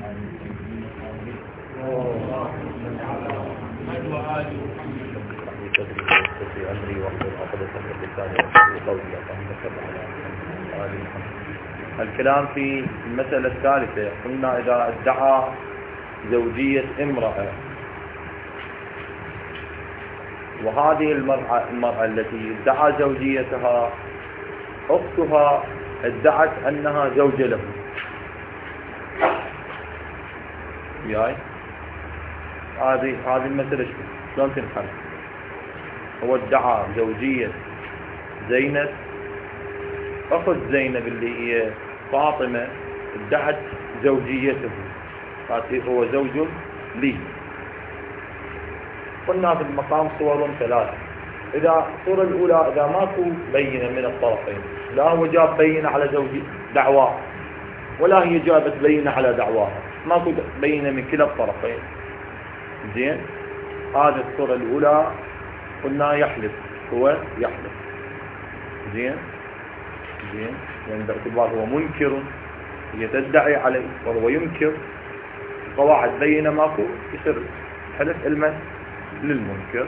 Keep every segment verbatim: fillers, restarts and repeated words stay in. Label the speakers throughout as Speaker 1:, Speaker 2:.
Speaker 1: الكلام في المسألة الثالثة، قلنا إذا ادعى زوجية امرأة، وهذه المرأة, المرأة التي ادعى زوجيتها أختها ادعت أنها زوجة له، وياي هذه هذه المسألة شلون تنحل؟ هو ادعى زوجية زينب، أخت زينب اللي هي فاطمة ادعت زوجيته، قالت هو زوج لي. قلنا في المقام صور ثلاثة. إذا الصورة الأولى إذا ماكو بينة من الطرفين، لا هو جاب بينة على زوجي دعواه ولا هي جابت بينة على دعواها، ماكو بينة من كلا الطرفين، زين، هذه الصورة الأولى قلنا يحلف، هو يحلف، زين زين يعني باعتبار هو منكر، هي تدعي عليه وهو ينكر، قواعد بينة ماكو، يصير حلف المن للمنكر.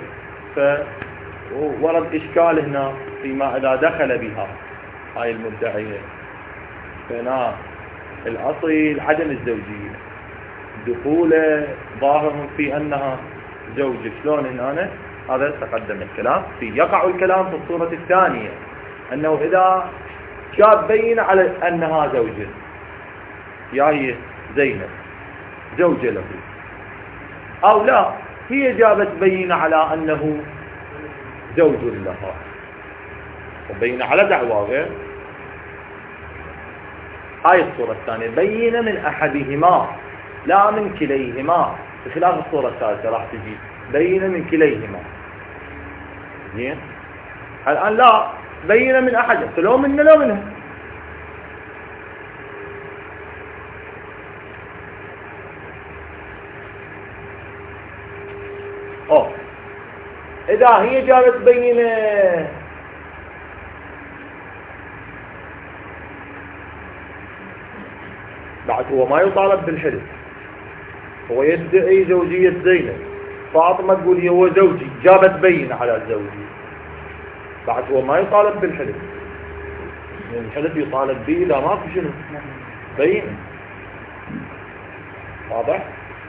Speaker 1: فورد إشكال هنا فيما إذا دخل بها هاي المدعية، فهنا الأصل عدم الزوجية، دخوله ظاهر في أنها زوجة، شلون هنا؟ هذا تقدم الكلام فيه. يقع الكلام في الصورة الثانية، أنه إذا جاب بين على أنها زوجة، يا هي زينب زوجة له، أو لا هي جابت بين على أنه زوج لها وبين على دعوى غير. هاي الصورة الثانية، بين من أحدهما لا من كليهما، بخلاف الصورة الثالثة راح تجي بين من كليهما. زين، الآن لا بين من أحد، لو منه لو منه. أوه. إذا هي جابت بينة بعد هو ما يطالب بالحلف، هو يدعي زوجية زينب، فاطمة تقول هو زوجي، جابت بينة على زوجي، بعد هو ما يطالب بالحلف، يعني الحلف يطالب به لا ما في شنو بينة، واضح؟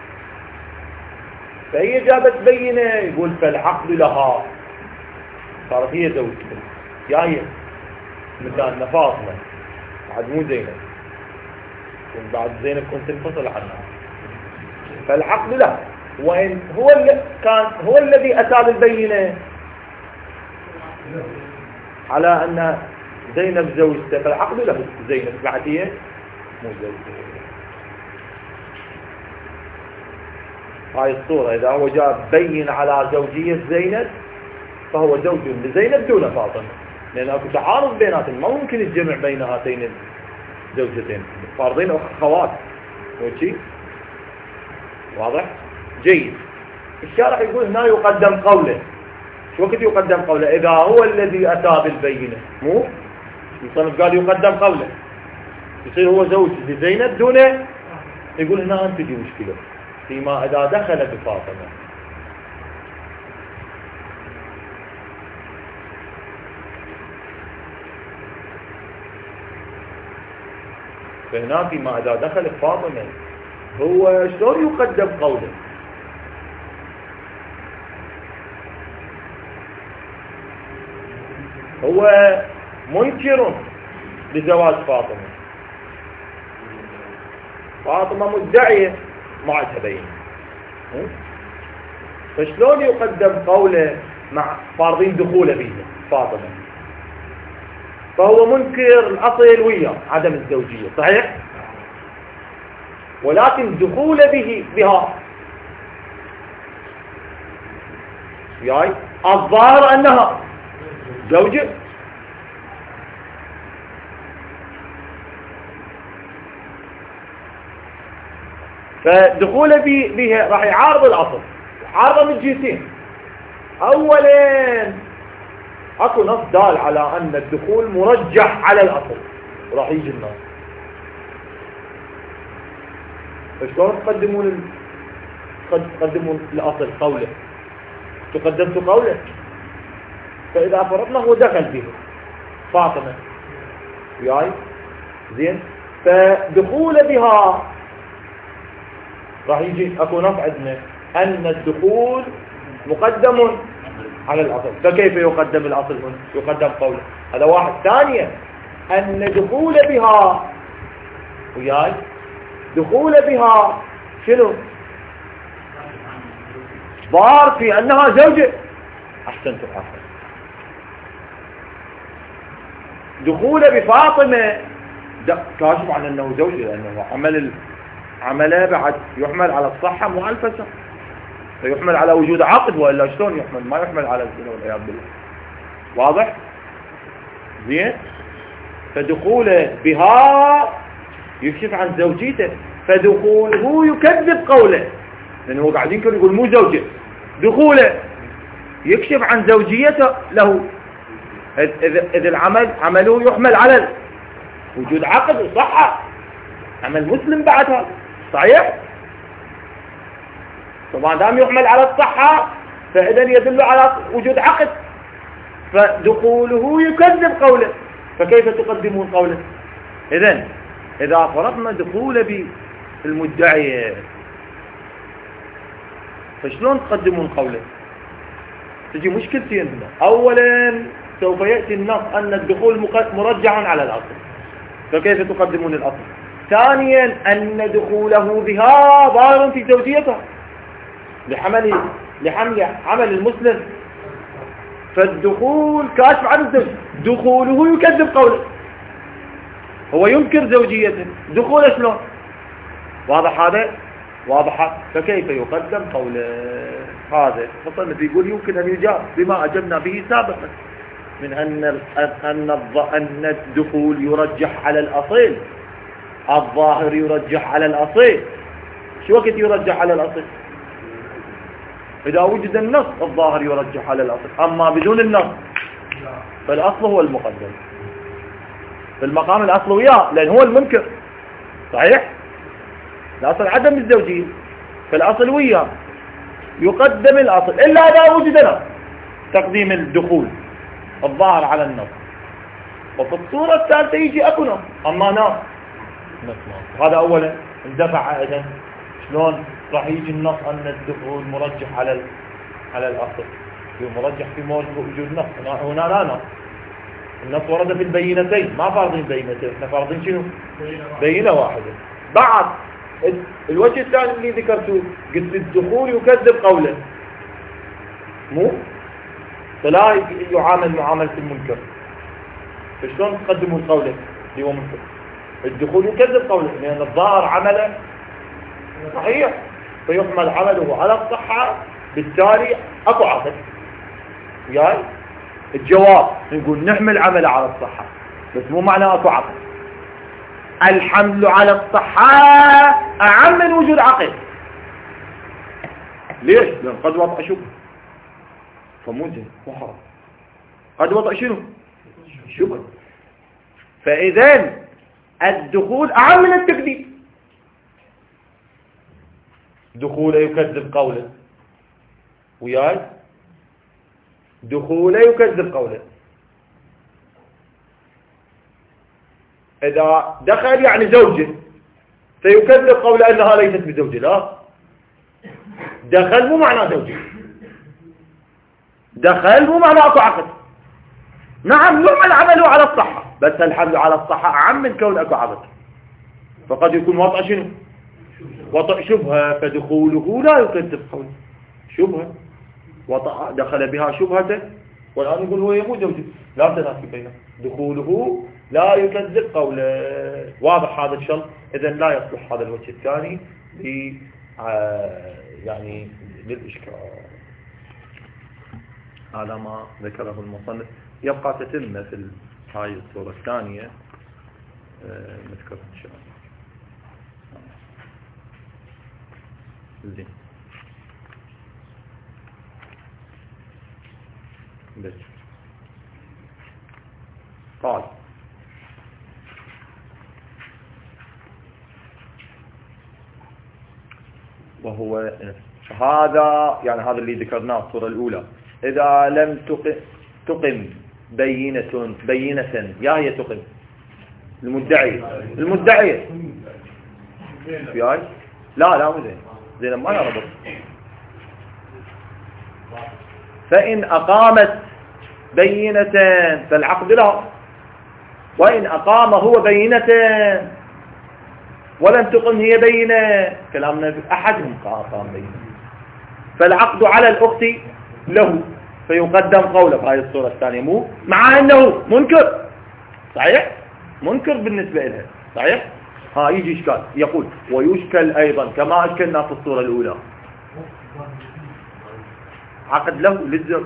Speaker 1: فهي جابت بينة، يقول فالعقد لها، صارت هي زوجته، يا هي مثلا فاطمة بعد مو زينب، بعد زينب كنت تنفصل عنها، فالعقد له، وإن هو اللي كان هو الذي أتى بالبينة على أن زينب زوجته، فالعقد له، زينب بعد هي مو زوجته. هاي الصورة إذا هو جاب بين على زوجية زينب فهو زوج لزينب دون فاطمة، لأن أكو تعارض بيناتهم، ما ممكن الجمع بين هاتين الزوجتين، فارضين أخوات، وشي واضح؟ جيد. الشارع يقول هنا يقدم قوله، شو وقت يقدم قوله؟ إذا هو الذي أتى بالبينة، مو المصنف قال يقدم قوله، يصير هو زوج لزينب دونه، يقول هنا أنت دي مشكلة فيما إذا دخل بفاطمة. فهنا فيما إذا دخل بفاطمة هو شلون يقدم قوله؟ هو منكر لزواج فاطمة، فاطمة مدعية ما عندها بينة، فشلون يقدم قوله مع فارضين دخوله به فاطمة؟ فهو منكر الأصل وياه عدم الزوجية، صحيح؟ ولكن دخول به بها يعني الظاهر أنها زوجة، فدخول بها راح يعارض الأصل، عارضه من جهتين. أولا اكو نص دال على أن الدخول مرجح على الأصل، راح يجي النص فشلون تقدمون تقدمون الأصل قوله؟ تقدمت قوله. فإذا فرضنا هو دخل فيه فاطمة وياي زين، فدخول بها راح يجي اكو نص عندنا ان الدخول مقدم على الاصل، فكيف يقدم الاصل هنا؟ يقدم قوله. هذا واحد. ثانيا ان دخول بها وياي دخول بها شنو؟ ظاهر في انها زوجة. احسنتم احسنتم. دخول بفاطمة كاشف عن انه زوجة، لانه عمل ال... عمله بعد يحمل على الصحة مو على الفساد، فيحمل على وجود عقد، والا شلون يحمل؟ ما يحمل على الزنا والعياذ بالله. واضح؟ زين. فدخوله بها يكشف عن زوجيته، فدخوله يكذب قوله، لانه هو قاعد ينكر يقول مو زوجة. دخوله يكشف عن زوجيته له، إذا العمل عمله يحمل على وجود عقد وصحة، عمل مسلم بعد هذا صحيح. طبعا دام يحمل على الصحة فإذا يدل على وجود عقد، فدخوله يكذب قوله، فكيف تقدمون قوله؟ إذن إذا فرضنا دخول بالمدعي فشلون تقدمون قوله؟ تجي مشكلتين هنا. أولا سوف يأتي النص أن الدخول مرجع على الأصل، فكيف تقدمون الأصل؟ ثانيا أن دخوله بها ضار في زوجيته لحمل لحمل عمل المسلم، فالدخول كاشف عن الزوج، دخوله يكذب قوله، هو ينكر زوجيته، دخوله شلون؟ واضح هذا؟ واضح. فكيف يقدم قوله؟ هذا فصلنا يقول يمكن أن يجاب بما أجبنا به سابقا من أن أن أن الدخول يرجح على الأصيل، الظاهر يرجح على الأصيل. شو وقت يرجح على الأصيل؟ إذا وجد النص الظاهر يرجح على الأصل، أما بدون النص فالأصل هو المقدم في المقام الأصل وياه، لأن هو المنكر صحيح. الأصل عدم الزوجية، فالأصل وياه يقدم الأصل، إلا إذا وجد نص تقديم الدخول الظاهر على النص. وفي الصورة الثالثة يجي أكو نص، أما نص هذا أولا اندفع. إذن شلون راح يجي النص أن الدخول مرجح على على الأصل؟ مرجح في وجود نص. هنا لا نص، النص ورد في البينتين، ما فارضين بينتين، احنا فارضين شنو؟ بينة واحدة. بعد الوجه الثاني اللي ذكرته قلت الدخول يكذب قوله، مو فلا يعامل معاملة المنكر. فشلون تقدموا قوله اللي هو منكر؟ الدخول يكذب قوله، لأن الظاهر عمله صحيح، فيحمل عمله على الصحة، بالتالي اكو عقد. وياي الجواب نقول نحمل عمله على الصحة، بس مو معناه اكو عقد. الحمل على الصحة اعم من وجود عقد. ليش؟ لان قد وضع شبه، فمو زين مو حرام. قد وضع شنو؟ شبه. فاذا الدخول اعم من التكذيب. دخوله يكذب قوله، وياي دخوله يكذب قوله. إذا دخل يعني زوجه فيكذب قوله أنها ليست بزوجه. لا، دخل مو معنى زوجه، دخل مو معنى أكو عقد. نعم يعمل عمله على الصحة، بس الحمل على الصحة أعم من كون أكو عقد. فقد يكون وضع شنو؟ وضع شبهة، فدخوله لا يكذب قوله. شبهة وضع دخل بها شبهة، والآن يقول هو يموت زوجه، لا تنافي بينه. دخوله لا يكذب قوله. واضح هذا الشرط. إذن لا يصلح هذا الوجه الثاني ل يعني للإشكال. هذا ما ذكره المصنف. يبقى تتم في هاي الصورة الثانية نذكرها إن شاء الله. زين. بس قال وهو هذا يعني هذا اللي ذكرناه الصورة الأولى. إذا لم تقم, تقم بينة بينة يا هي تقم المدعي المدعي في آي لا لا مو زين زين ما يربط. فإن أقامت بينة فالعقد له، وإن أقام هو بينة ولم تقم هي بينة كلامنا أحدهم أقام بينة فالعقد على الأخت له فيقدم قوله في هذه الصورة الثانية، مو مع أنه منكر صحيح منكر بالنسبة لها صحيح. ها يجي إشكال يقول ويشكل أيضا كما أشكلنا في الصورة الأولى عقد له للزوج.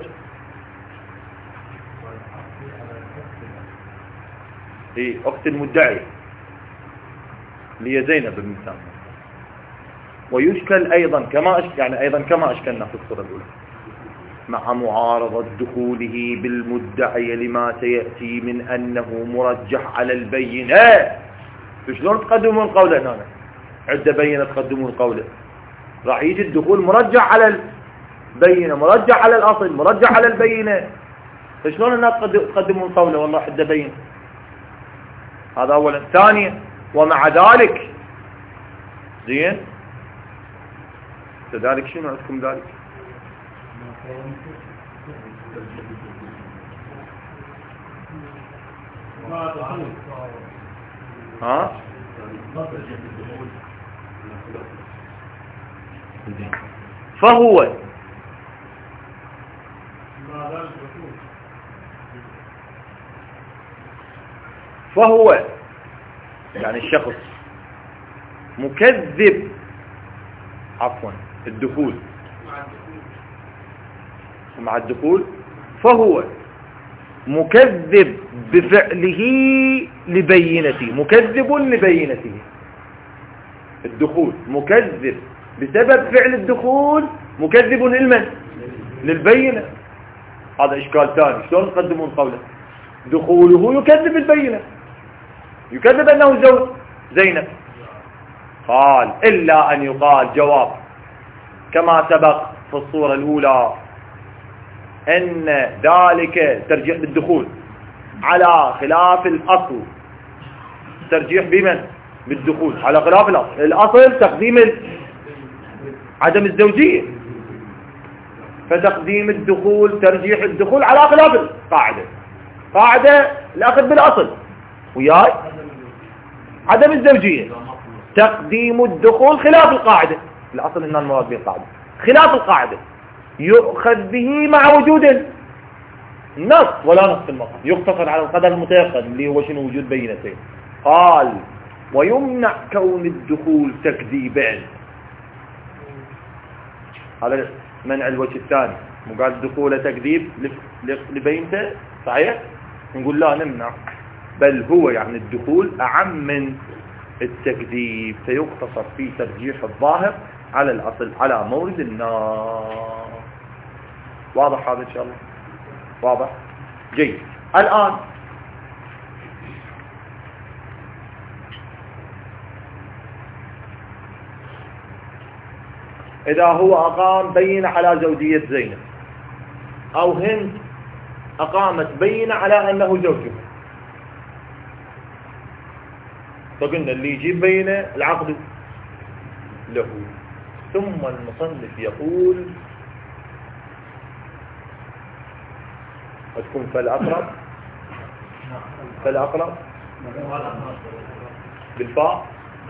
Speaker 1: هي أخت المدعي اللي هي زينب بالمثال. ويشكل أيضا كما أشكل يعني أيضا كما أشكلنا في الصورة الأولى مع معارضة دخوله بالمدعي لما سيأتي من أنه مرجح على البينة. شلون تقدمون القول هنا؟ عدة بينة تقدمون القول، راح يجي الدخول مرجح على البينة مرجح على الأصل مرجح على البينة، فشلون الناس تقدمون قوله والله عدة بينة؟ هذا أولا. ثانيا ومع ذلك زين كذلك شنو عندكم ذلك؟ ها فهو فهو يعني الشخص مكذب عفوا الدخول مع الدخول فهو مكذب بفعله لبينته مكذب لبينته. الدخول مكذب بسبب فعل الدخول مكذب للمن للبينة. هذا إشكال ثاني شلون تقدمون قوله؟ دخوله يكذب البينة يكذب أنه زوج زينب. قال إلا أن يقال جواب كما سبق في الصورة الأولى أن ذلك ترجيح بالدخول على خلاف الأصل. ترجيح بمن؟ بالدخول على خلاف الأصل. الأصل تقديم عدم الزوجية، فتقديم الدخول ترجيح الدخول على خلاف القاعدة. قاعدة الأخذ بالأصل وياي عدم الزوجية، تقديم الدخول خلاف القاعدة. الأصل إن المراد بالقاعدة خلاف القاعدة يؤخذ به مع وجود النص ولا نص في المقام، يقتصر على القدر المتيقن اللي هو شنو وجود بينتين. قال ويمنع كون الدخول تكذيبا. هذا منع الوجه الثاني، مو قال الدخول تكذيب لبينته صحيح نقول لا نمنع، بل هو يعني الدخول أعم من التكذيب فيقتصر في ترجيح الظاهر على الأصل على مورد النار. واضح هذا إن شاء الله؟ واضح؟ جيد. الآن إذا هو أقام بينة على زوجية زينب أو هند أقامت بينة على أنه زوجها، فقلنا اللي يجيب بينة العقد له. ثم المصنف يقول هتكون فالأقرب فالأقرب بالفاء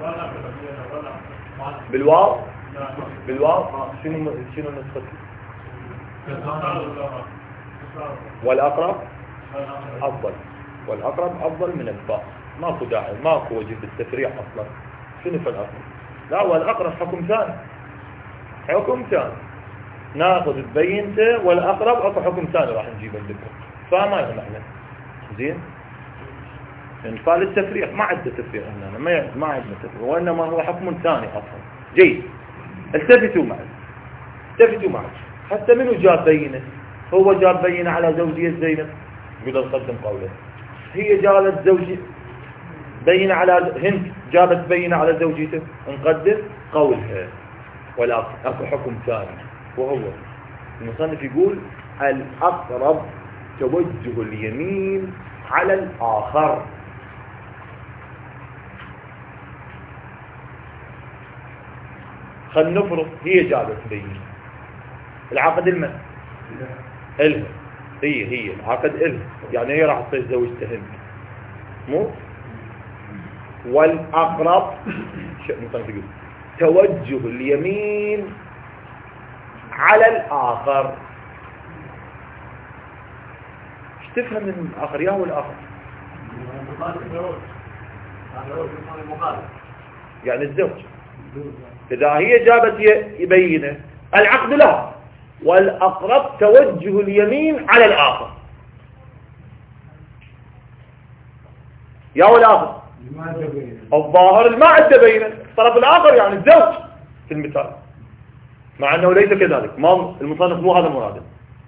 Speaker 1: بالواو بالواو شنو شنو نسختي؟ والأقرب أفضل والأقرب أفضل من الفاء. ماكو داعي ماكو وجه التفريع أصلا. شنو فالأقرب؟ لا والأقرب حكم ثاني حكم ثاني ناخذ بينته والأقرب أكو حكم ثاني راح نجيبه لكم فما يهمنا زين. يعني فال التفريع ما عندنا تفريع هنا ما ما عندنا تفريع وإنما هو حكم ثاني أصلا. جيد التفتوا معي التفتوا معي حتى منو جاب بينه؟ هو جاب بينه على زوجية زينب يقدر نقدم قوله. هي جابت زوجي بينه على هند جابت بينه على زوجيته نقدم قولها. ولا أكو حكم ثاني، وهو المصنف يقول الأقرب توجه اليمين على الآخر. خل نفرض هي جابت بينة، العقد المن إلها، هي هي العقد إلها، يعني هي راح تصير زوجته هند، مو والأقرب شو المصنف يقول توجه اليمين على الآخر. ايش تفهم من الآخر؟ يا هو الآخر يعني الزوج. إذا هي جابت يبينه العقد لها، والأقرب توجه اليمين على الآخر. يا هو الآخر الظاهر ما عنده بينه الطرف الآخر يعني الزوج في المثال، مع أنه ليس كذلك. ما المصنف مو هذا مراده.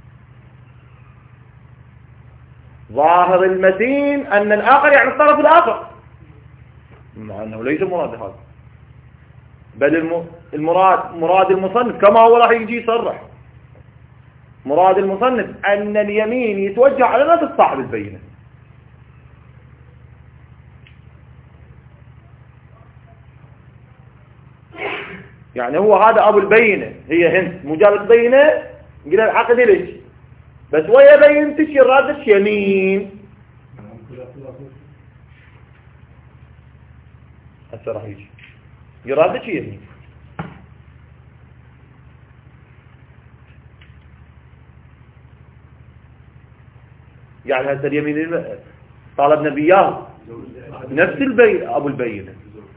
Speaker 1: ظاهر المتين أن الآخر يعني الطرف الآخر، مع أنه ليس مراد هذا، بل المراد مراد المصنف كما هو راح يجي يصرح. مراد المصنف أن اليمين يتوجه على نفس صاحب البينة. يعني هو هذا أبو البينة، هي هند مجرد بينة قلنا العقد ليش بس ويا بينتش يرادش يمين. هسه راح يجي يرادش يمين. يعني هسه اليمين طالبنا بياه نفس البين أبو البينة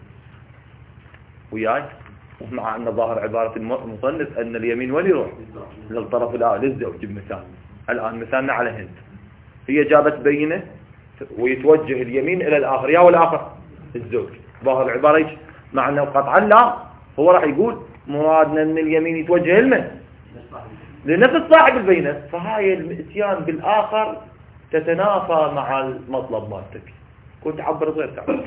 Speaker 1: وياي، مع أن ظاهر عبارة المصنف أن اليمين وين يروح؟ للطرف الآخر للزوج بمثال. الآن مثالنا على هند، هي جابت بينة ويتوجه اليمين إلى الآخر، يا والآخر الزوج. ظاهر العبارة إيش؟ مع أنه قطعا لا، هو راح يقول مرادنا أن اليمين يتوجه لمن؟ لنفس صاحب البينة. فهاي الاتيان بالآخر تتنافى مع المطلب مالتك، كنت تعبر غير تعبر.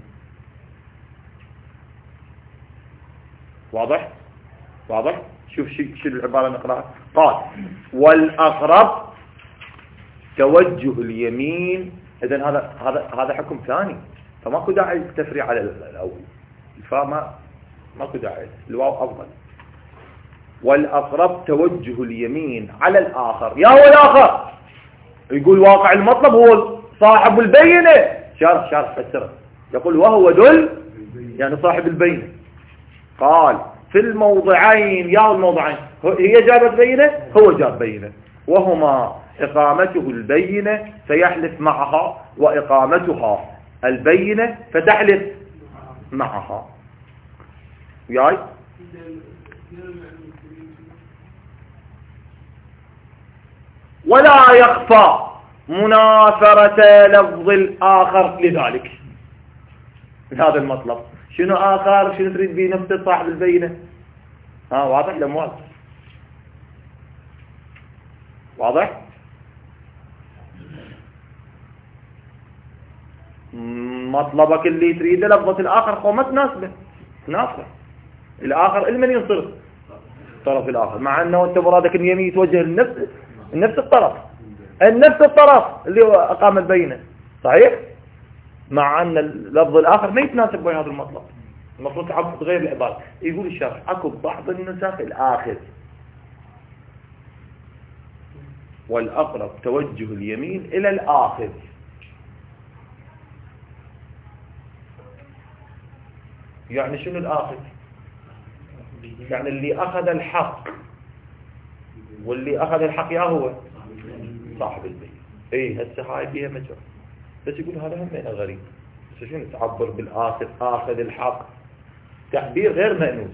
Speaker 1: واضح؟ واضح؟ شوف شو العبارة نقرأها. قال والأقرب توجه اليمين. إذن هذا هذا هذا حكم ثاني، فماكو داعي التفريع على الأول، فما ماكو داعي، الواو أفضل. والأقرب توجه اليمين على الآخر، يا هو الآخر. يقول واقع المطلب هو صاحب البينة. شارح شارح فسره، يقول وهو دل يعني صاحب البينة. قال في الموضعين، يا الموضعين هي جابت بينة هو جاب بينة، وهما إقامته البينة فيحلف معها، وإقامتها البينة فتحلف معها. وياي ولا يخفى منافرة لفظ الآخر لذلك، هذا المطلب. شنو آخر؟ شنو تريد به نفس صاحب البينة؟ ها واضح لموال؟ واضح؟ مطلبك اللي تريده لفظة الآخر هو ما تناسبه، تناسبه الآخر المن ينصرف الطرف الآخر، مع أنه أنت مرادك اليمين يتوجه لنفس نفس الطرف النفس الطرف اللي هو أقام البينة، صحيح؟ مع أن اللفظ الآخر ما يتناسب ويا هذا المطلب. المفروض تعبد غير العبارة. يقول الشارح أكو بعض النسخ الآخر والأقرب توجه اليمين إلى الآخر. يعني شنو الآخر؟ يعني اللي أخذ الحق، واللي أخذ الحق يا هو صاحب البيت. إيه هسه هاي فيها مجال، بس يقول هذا هم من غريب. بس شنو تعبر بالآخر؟ آخذ الحق تعبير غير مأنوس.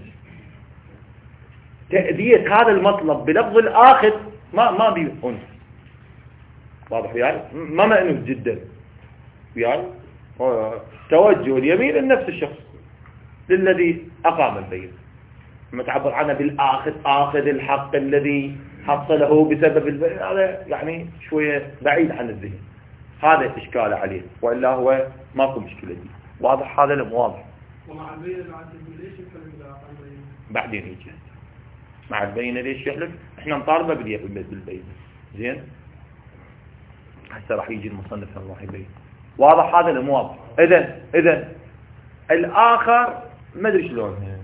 Speaker 1: تأدية هذا المطلب بلفظ الآخذ ما ما بيأنس. واضح يعني؟ ما مأنوس جدا يعني. توجه اليمين لنفس الشخص للذي أقام البيت، ما تعبر عنه بالآخذ، آخذ الحق الذي حصله بسبب البيت، هذا يعني شوية بعيد عن الذهن. هذا إشكال عليه، وإلا هو ماكو مشكلة دي. واضح هذا؟ لم واضح.
Speaker 2: ومع البينة العدد ليش يفهم بالآخر البينة؟
Speaker 1: بعدين يجي مع البينة. ليش يحلف؟ احنا نطالبه بالبينة. زين هسه راح يجي المصنف راح يبين. واضح هذا المواضح. اذا اذا الاخر ما ادري شلون.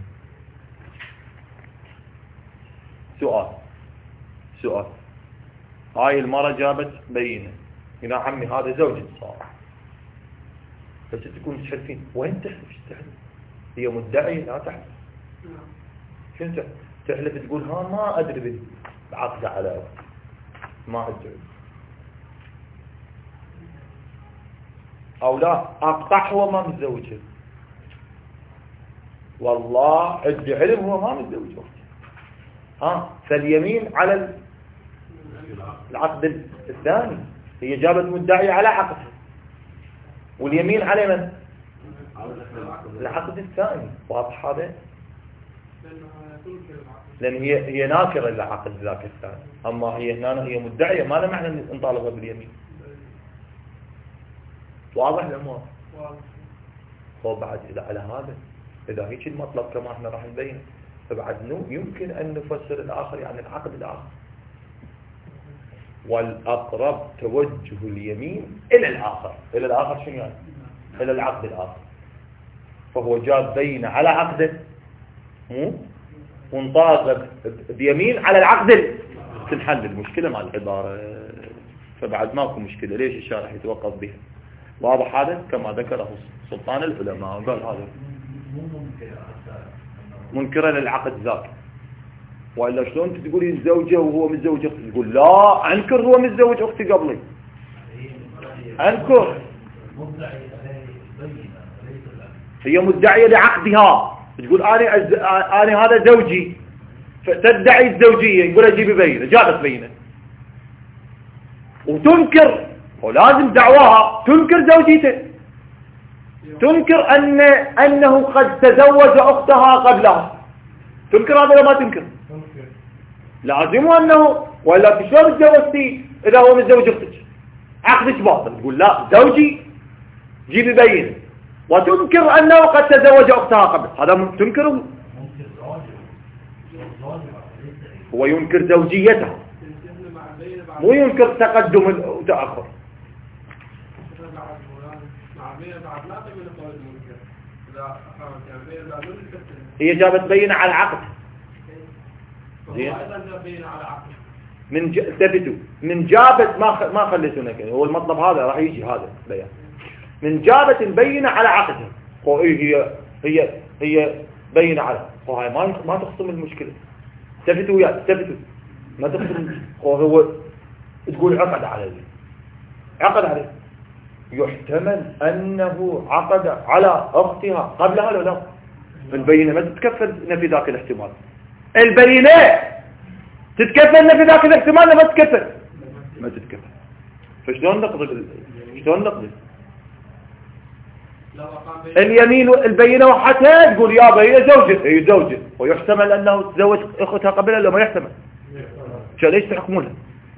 Speaker 1: سؤال سؤال هاي المرة جابت بينة يا عمي هذا زوجي صار، بس تكون تحلفين وين تحلف؟ ايش تحلف؟ هي مدعية لا تحلف. شنو تحلف؟ تقول ها ما ادري بعقد على ما ادري، او لا اقطع هو ما متزوجها، والله عندي علم هو ما متزوج اختي. ها فاليمين على العقد الثاني. هي جابت مدعية على عقد، واليمين على من؟ العقد الثاني. واضح هذا؟ لأن هي هي ناكرة للعقد ذاك الثاني، أما هي هنا هي مدعية، ما له معنى نطالبها باليمين. واضح الأمور؟ هو بعد إذا على هذا، إذا هيك المطلب كما احنا راح نبين، فبعد يمكن أن نفسر الآخر يعني العقد الآخر. والأقرب توجه اليمين إلى الآخر. إلى الآخر شنو يعني؟ إلى العقد الآخر. فهو جاب بينة على عقده مو وانطاق بيمين على العقد. تنحل المشكلة مع العبارة، فبعد ماكو مشكلة. ليش الشارح يتوقف بها؟ واضح هذا كما ذكره سلطان العلماء. قال هذا منكرة للعقد ذاك. وإلا شلون انت تقولي الزوجة وهو متزوج اختي؟ تقول لا انكر هو متزوج اختي قبلي، انكر. هي مدعية لعقدها، تقول انا أز... انا هذا زوجي، فتدعي الزوجية. يقول اجيب بينة، جابت بينة وتنكر، ولازم دعواها تنكر زوجيته، تنكر ان انه قد تزوج اختها قبلها. تنكر هذا ولا ما تنكر؟ لازم انه، ولا شلون تزوجتي اذا هو متزوج اختك؟ عقدك باطل. تقول لا زوجي، جيبي بينة، وتنكر انه قد تزوج اختها قبل. هذا تنكره، هو ينكر زوجيتها، مو ينكر تقدم وتأخر. هي جابت بينة على عقد. من ثبتوا من جابت ما خ... ما خليتونا كده. هو المطلب هذا راح يجي هذا بيان. من جابت البينة على عقدها، هي هي هي بينة على، وهاي ما ما تخصم المشكلة. ثبتوا ويا ثبتوا ما تخصم. هو تقول عقد عليه، عقد عليه، يحتمل أنه عقد على أختها قبلها ولا لا؟ البينة ما تتكفل نفي ذاك الاحتمال. البينة تتكفل نفي ذاك الاحتمال ما تتكفل، ما تتكفل. فشلون نقضي؟ شلون نقضي؟ اليمين البينة وحتى تقول يا بينة زوجة، هي زوجة، ويحتمل أنه تزوج أختها قبلها ولا ما يحتمل؟ شو ليش تحكمونها؟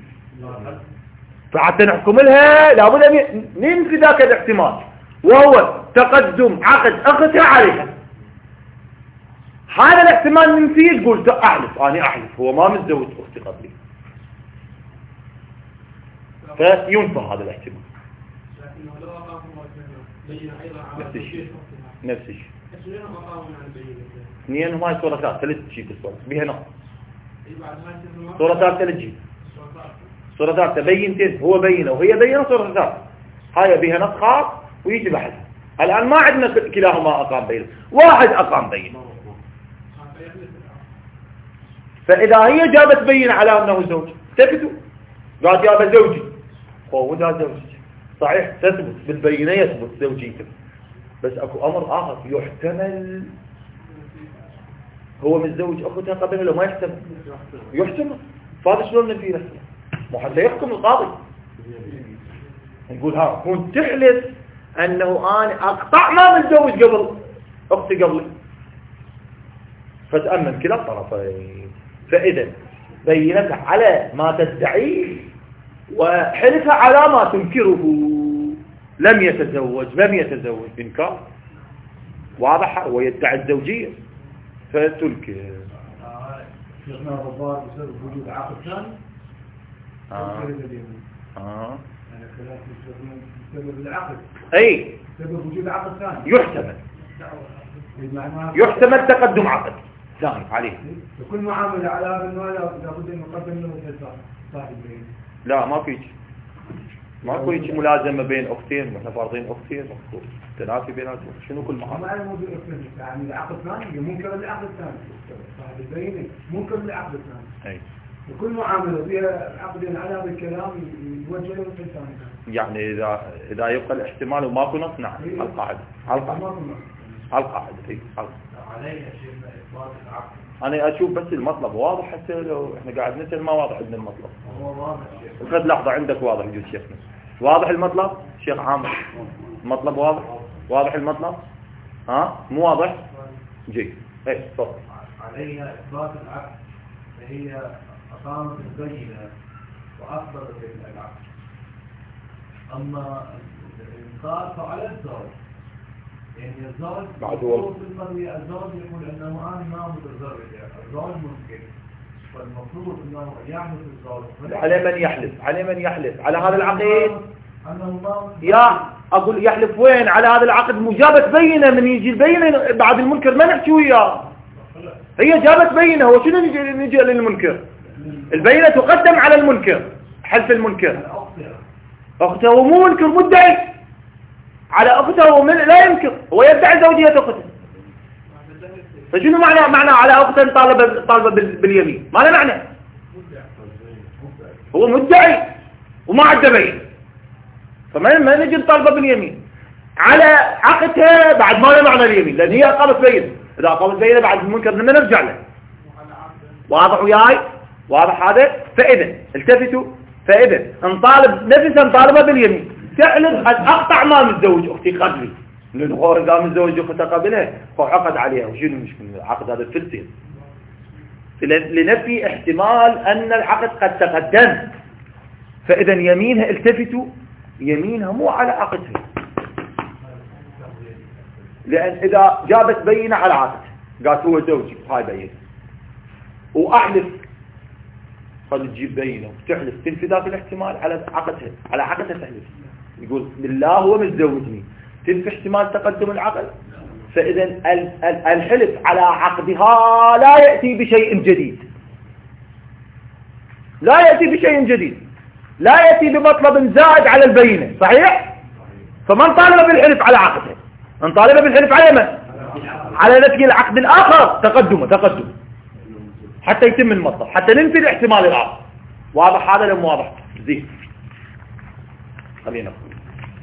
Speaker 1: فحتى نحكم لها لابد أن ننفي ذاك الاحتمال، وهو تقدم عقد أختها عليها. هذا الاحتمال ننفيه. تقول أحلف، أنا أحلف هو ما متزوج أختي قبلي، فينفى هذا الاحتمال. نفس الشيء نفس الشيء اثنين هاي صورتات ثلاث شيء بالصورة بها نقص. صورتات ثلاث شيء صورتات تبينتين، هو بينه وهي بينه صورتات، هاي بها نقص خاص ويجي بحث. الآن ما عندنا كلاهما أقام بينه، واحد أقام بينه. فإذا هي جابت بينة على أنه زوج، ثبتوا قالت يا أبا زوجي، هو ذا زوجي صحيح، تثبت بالبينة، يثبت زوجيته. بس أكو أمر آخر، يحتمل هو متزوج أختها قبلها لو ما يحتمل، يحتمل. فهذا شلون نفي رسمه؟ مو حتى يحكم القاضي نقول ها كنت تحلف أنه أنا أقطع ما متزوج قبل أختي قبلي، فتأمن كلا الطرفين. فإذا بينتها على ما تدعيه وحلفها على ما تنكره. لم يتزوج لم يتزوج إنكار واضح، ويدعي الزوجية، فتلك
Speaker 2: شيخنا الرباط بسبب وجود عقد ثاني.
Speaker 1: اه اه
Speaker 2: انا خلاف بسبب العقد.
Speaker 1: اي
Speaker 2: بسبب وجود عقد ثاني
Speaker 1: يحتمل يحتمل تقدم عقد ثاني عليه.
Speaker 2: وكل معامله على هذا النوع لابد ان يقدم له صاحب البينه.
Speaker 1: لا ما فيش ماكو هيك ملازمه بين اختين، احنا فارضين اختين تنافي بيناتهم. شنو كل معامله؟
Speaker 2: ما موجود اختين يعني العقد الثاني منكر للعقد الثاني، صاحب البينه منكر للعقد الثاني.
Speaker 1: اي
Speaker 2: وكل معامله فيها عقدين على هذا الكلام يوجه له الثاني.
Speaker 1: يعني اذا اذا يبقى الاحتمال وماكو نص نعم على القاعده على القاعده على القاعده اي
Speaker 2: علينا شيء اثبات العقد.
Speaker 1: انا اشوف بس المطلب واضح، حتى لو احنا قاعد نسال ما واضح عندنا المطلب.
Speaker 2: هو واضح شيخ.
Speaker 1: خذ لحظه عندك واضح يجوز شيخنا. واضح المطلب شيخ عامر؟ المطلب واضح؟ واضح المطلب؟ ها مو واضح؟ جيد. اي تفضل.
Speaker 2: عليها اثبات العقد فهي اقامت البينه واثبتت العقد. اما الانكار فعلى الزوج، يعني الزوج
Speaker 1: بعد هو
Speaker 2: الزوج يقول انه انا ما متزوج، الزوج مسكين، فالمفروض انه يحلف الزوج.
Speaker 1: على من يحلف؟ على من يحلف؟ على هذا العقد؟
Speaker 2: انه ما
Speaker 1: يا اقول يحلف وين؟ على هذا العقد مجابت بينه. من يجي البينه بعد المنكر ما نحكي وياه. هي جابت بينه، هو شنو نجي نجي للمنكر؟ البينه تقدم على المنكر، حلف المنكر. اخته هو مو منكر، مدعي على اخته، هو لا ينكر، هو يدعي زوجيه اخته. فشنو معنى معنى على اخته طالبه طالبه باليمين؟ ما له معنى. هو مدعي وما عنده بين، فما ما نجي نطالبه باليمين على عقدها بعد ما له معنى اليمين، لان هي اقامت بينه. اذا اقامت بينه بعد المنكر بدنا نرجع له. واضح وياي؟ واضح هذا؟ فاذا التفتوا، فاذا نطالب نفسها نطالبها باليمين، تعلن اقطع ما متزوج اختي قبلي، لانه هو اذا متزوج اختها قبلها هو عقد عليها. وشنو المشكله؟ العقد هذا فلسفي لنفي احتمال ان العقد قد تقدم. فاذا يمينها التفتوا، يمينها مو على عقدها، لان اذا جابت بينه على عقد قالت هو زوجي هاي بينه، واحلف قد تجيب بينه وتحلف تنفي ذاك الاحتمال على عقدها، على عقدها تحلف، يقول بالله هو متزوجني، تنفي احتمال تقدم العقد. فاذا الحلف على عقدها لا ياتي بشيء جديد، لا ياتي بشيء جديد، لا ياتي بمطلب زائد على البينه. صحيح؟ فمن طالب بالحلف على عقدها، من طالب بالحلف على من؟ على نفي العقد الاخر تقدمه تقدم حتى يتم المطلب، حتى ننفي الاحتمال الاخر. واضح هذا لم واضح؟ زين خلينا نقول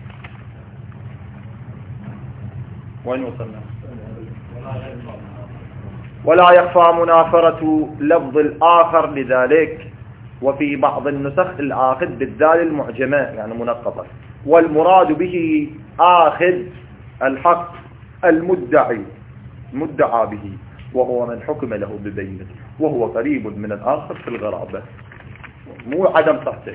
Speaker 1: وين وصلنا؟ ولا يخفى منافرة لفظ الآخر لذلك، وفي بعض النسخ الآخذ بالذال المعجمة يعني منقطة، والمراد به آخذ الحق المدعي مدعى به، وهو من حكم له ببينة، وهو قريب من الآخر في الغرابة. مو عدم صحته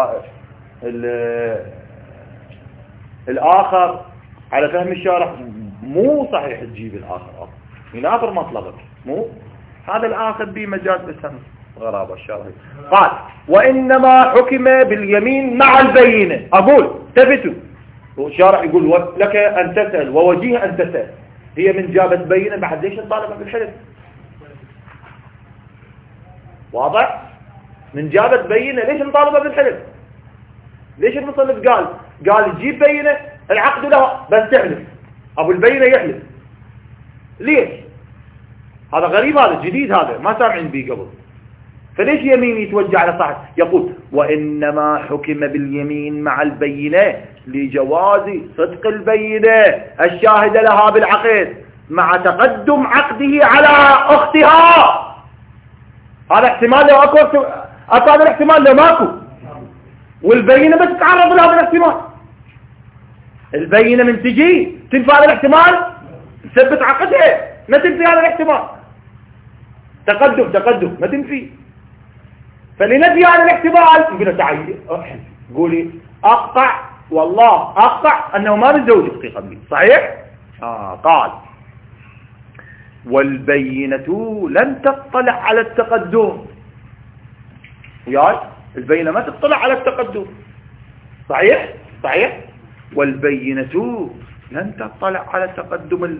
Speaker 1: الآخر على فهم الشارح، مو صحيح تجيب الآخر يناظر مطلبك، مو هذا الآخر بمجاز بسم غرابة الشارح. قال وإنما حكم باليمين مع البينة. أقول تفتوا، الشارح يقول لك أن تسأل ووجيه أن تسأل، هي من جابت بينة بعد ليش نطالبها بالحلف؟ واضح؟ من جابت بينة ليش نطالبها بالحلف؟ ليش المصنف قال قال جيب بينة العقد لها بس تحلف، أبو البينة يحلف؟ ليش؟ هذا غريب، هذا جديد، هذا ما سامعين به قبل. فليش يمين يتوجه على صاحب؟ يقول وإنما حكم باليمين مع البينة لجواز صدق البينة الشاهدة لها بالعقد مع تقدم عقده على أختها. هذا احتمال لو أكو، أكو هذا الاحتمال لو ماكو، والبينة بس تتعرض لهذا الاحتمال. البينة من تجي تنفي هذا الاحتمال تثبت عقدها، ما تنفي هذا الاحتمال. تقدم تقدم ما تنفي، فلنفي هذا الاحتمال يقول تعالي قولي أقطع والله أقطع أنه ما متزوج أختي قبلي. صحيح؟ آه قال والبينة لن تطلع على التقدم. وياي البينة ما تطلع على التقدم. صحيح صحيح. والبينة لن تطلع على تقدم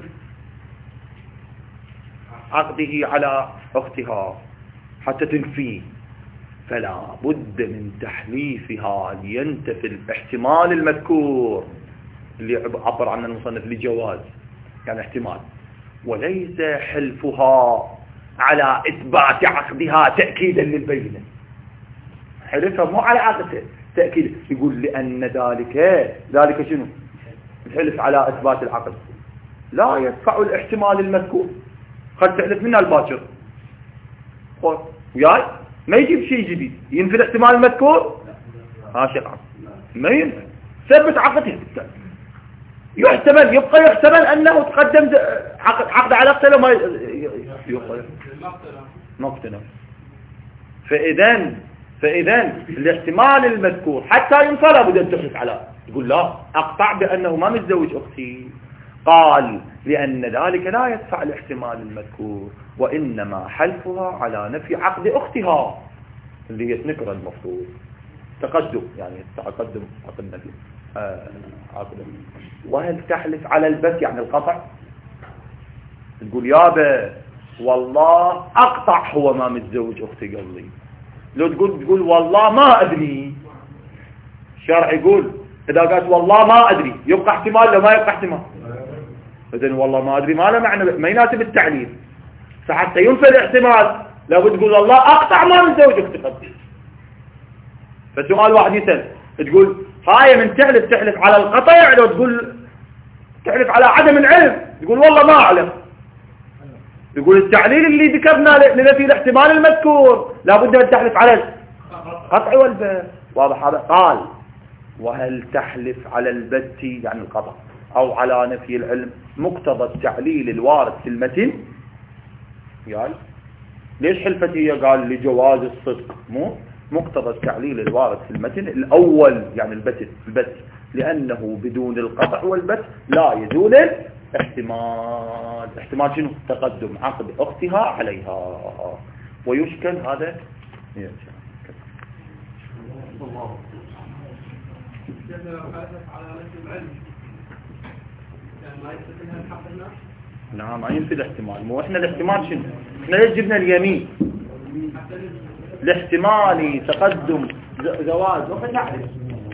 Speaker 1: عقده على أختها حتى تنفيه، فلا بد من تحليفها لينتفي الاحتمال المذكور اللي عبر عنه المصنف لجواز، يعني احتمال، وليس حلفها على إثبات عقدها تأكيدا للبينة. حلفها مو على عقدها تأكيد، يقول لأن ذلك ذلك شنو؟ الحلف على إثبات العقد لا يدفع الاحتمال المذكور. قد تحلف منها الباكر وياي ما يجيب شيء جديد ينفي الاحتمال المذكور. ها شيء عقد ما ينفع، ثبت عقده يحتمل، يبقى يحتمل أنه تقدم عقد, عقد على اقتله ما يبقى مقتنع. فإذن فإذن الاحتمال المذكور حتى ينفى لابد أن تحلف على، تقول لا أقطع بأنه ما متزوج أختي. قال لأن ذلك لا يدفع الاحتمال المذكور، وإنما حلفها على نفي عقد أختها اللي هي تنكر المفروض تقدم، يعني تقدم عقد نفي آه عقد. وهل تحلف على البت يعني القطع؟ تقول يابا والله أقطع هو ما متزوج أختي قبلي. لو تقول تقول والله ما أدري، الشرع يقول إذا قالت والله ما أدري يبقى احتمال لو ما يبقى احتمال. إذن والله ما أدري ما له معنى، ما يناسب التعليل. فحتى ينفي الاحتمال لابد تقول والله أقطع ما متزوج أختي قبلي. فسؤال واحد يسأل تقول هاي من تحلف تحلف على القطع لو تقول تحلف على عدم العلم تقول والله ما أعلم. يقول التعليل اللي ذكرنا لنفي الاحتمال المذكور لابد أن تحلف على القطع والبت. واضح هذا؟ قال وهل تحلف على البت يعني القطع أو على نفي العلم مقتضى التعليل الوارد في المتن. يعني ليش حلفت هي؟ قال لجواز الصدق، مو مقتضى التعليل الوارد في المتن الأول يعني البت البت لأنه بدون القطع والبت لا يزول احتمال. احتمال شنو؟ تقدم عقد أختها عليها. ويشكل هذا نعم ما ينفي الاحتمال. مو احنا الاحتمال شنو؟ احنا ليش جبنا اليمين؟ الاحتمالي تقدم زواج وخذ نعرف